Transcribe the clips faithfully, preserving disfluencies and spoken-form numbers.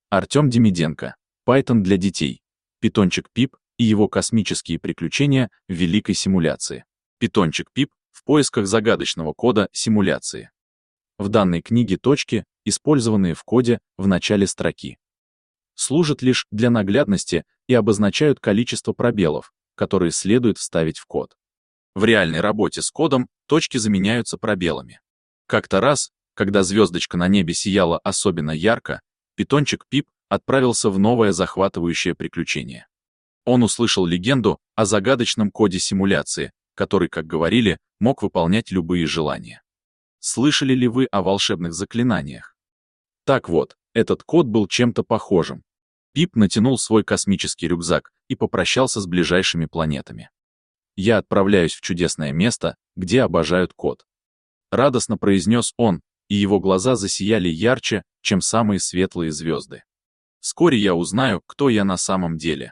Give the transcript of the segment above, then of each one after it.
Артем Демиденко. Python для детей. Питончик Пип и его космические приключения в великой симуляции. Питончик Пип в поисках загадочного кода симуляции. В данной книге точки, использованные в коде в начале строки, служат лишь для наглядности и обозначают количество пробелов, которые следует вставить в код. В реальной работе с кодом точки заменяются пробелами. Как-то раз, когда звездочка на небе сияла особенно ярко, питончик Пип отправился в новое захватывающее приключение. Он услышал легенду о загадочном коде симуляции, который, как говорили, мог выполнять любые желания. Слышали ли вы о волшебных заклинаниях? Так вот, этот код был чем-то похожим. Пип натянул свой космический рюкзак и попрощался с ближайшими планетами. «Я отправляюсь в чудесное место, где обожают код», — радостно произнес он, и его глаза засияли ярче, чем самые светлые звезды. «Вскоре я узнаю, кто я на самом деле».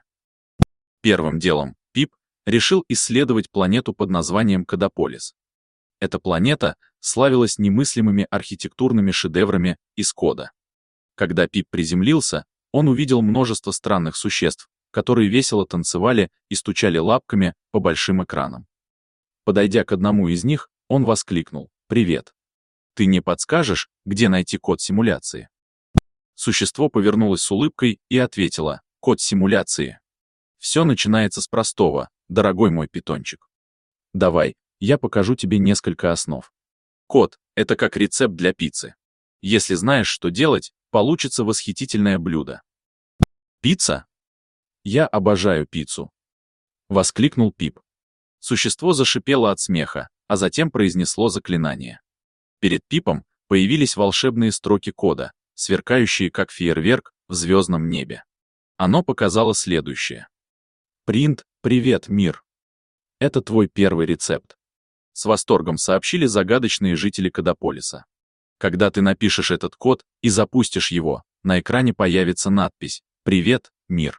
Первым делом Пип решил исследовать планету под названием Кодополис. Эта планета славилась немыслимыми архитектурными шедеврами из кода. Когда Пип приземлился, он увидел множество странных существ, которые весело танцевали и стучали лапками по большим экранам. Подойдя к одному из них, он воскликнул: «Привет! Ты не подскажешь, где найти код симуляции?» Существо повернулось с улыбкой и ответило: «Код симуляции. Все начинается с простого, дорогой мой питончик. Давай, я покажу тебе несколько основ. Код — это как рецепт для пиццы. Если знаешь, что делать, получится восхитительное блюдо». «Пицца? Я обожаю пиццу!» — воскликнул Пип. Существо зашипело от смеха, а затем произнесло заклинание. Перед Пипом появились волшебные строки кода, сверкающие как фейерверк в звездном небе. Оно показало следующее. «Принт, привет, мир. Это твой первый рецепт», — с восторгом сообщили загадочные жители Кодополиса. «Когда ты напишешь этот код и запустишь его, на экране появится надпись «Привет, мир».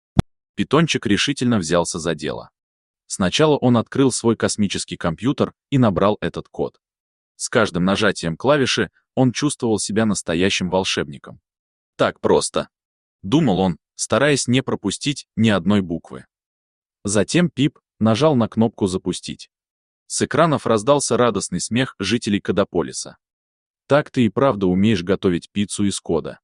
Питончик решительно взялся за дело. Сначала он открыл свой космический компьютер и набрал этот код. С каждым нажатием клавиши он чувствовал себя настоящим волшебником. «Так просто», — думал он, стараясь не пропустить ни одной буквы. Затем Пип нажал на кнопку «Запустить». С экранов раздался радостный смех жителей Кодополиса. «Так ты и правда умеешь готовить пиццу из кода.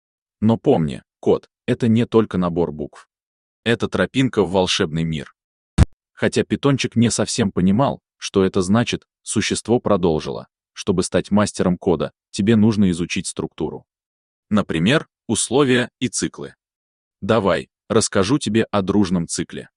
Но помни, код — это не только набор букв. Это тропинка в волшебный мир». Хотя питончик не совсем понимал, что это значит, существо продолжило: «Чтобы стать мастером кода, тебе нужно изучить структуру. Например, условия и циклы. Давай, расскажу тебе о дружном цикле».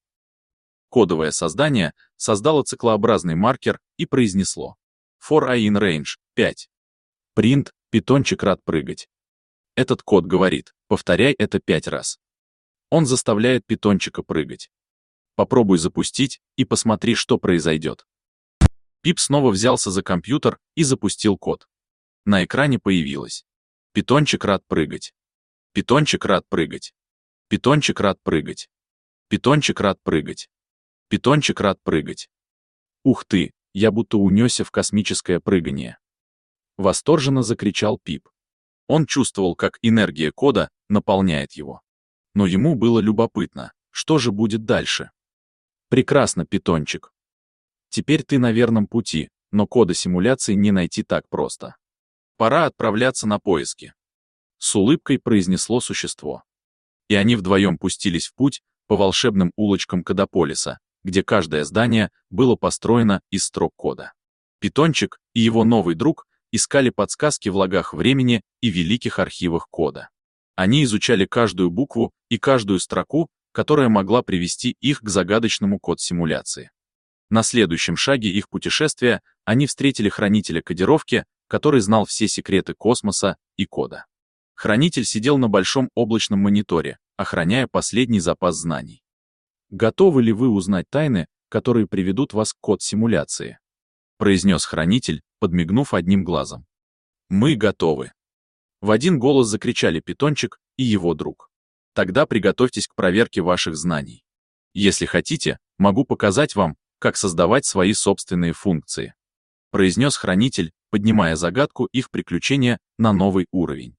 Кодовое создание создало циклообразный маркер и произнесло: «For I in range, пять. Print, питончик рад прыгать». Этот код говорит: повторяй это пять раз. Он заставляет питончика прыгать. Попробуй запустить и посмотри, что произойдет. Пип снова взялся за компьютер и запустил код. На экране появилось: «Питончик рад прыгать. Питончик рад прыгать. Питончик рад прыгать. Питончик рад прыгать. Питончик рад прыгать». «Ух ты, я будто унесся в космическое прыгание!» Восторженно закричал Пип. Он чувствовал, как энергия кода наполняет его. Но ему было любопытно, что же будет дальше. «Прекрасно, питончик. Теперь ты на верном пути, но кода симуляции не найти так просто. Пора отправляться на поиски», — с улыбкой произнесло существо. И они вдвоем пустились в путь по волшебным улочкам Кодополиса, где каждое здание было построено из строк кода. Питончик и его новый друг искали подсказки в логах времени и великих архивах кода. Они изучали каждую букву и каждую строку, которая могла привести их к загадочному код-симуляции. На следующем шаге их путешествия они встретили хранителя кодировки, который знал все секреты космоса и кода. Хранитель сидел на большом облачном мониторе, охраняя последний запас знаний. «Готовы ли вы узнать тайны, которые приведут вас к код-симуляции?» — произнес хранитель, подмигнув одним глазом. «Мы готовы!» В один голос закричали питончик и его друг. «Тогда приготовьтесь к проверке ваших знаний. Если хотите, могу показать вам, как создавать свои собственные функции», — произнес хранитель, поднимая загадку их приключения на новый уровень.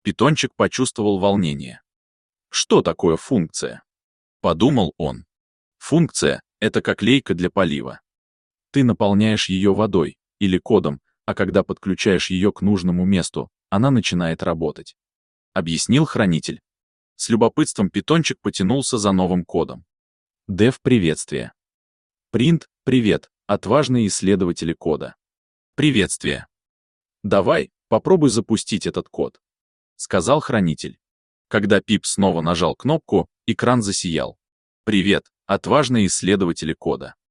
Питончик почувствовал волнение. Что такое функция? Подумал он. Функция — это как лейка для полива. Ты наполняешь ее водой или кодом, а когда подключаешь ее к нужному месту, она начинает работать. Объяснил хранитель. С любопытством питончик потянулся за новым кодом. Дев приветствие. Принт привет, отважные исследователи кода. Приветствие. Давай, попробуй запустить этот код, сказал хранитель. Когда Пип снова нажал кнопку, экран засиял. Привет, отважные исследователи кода.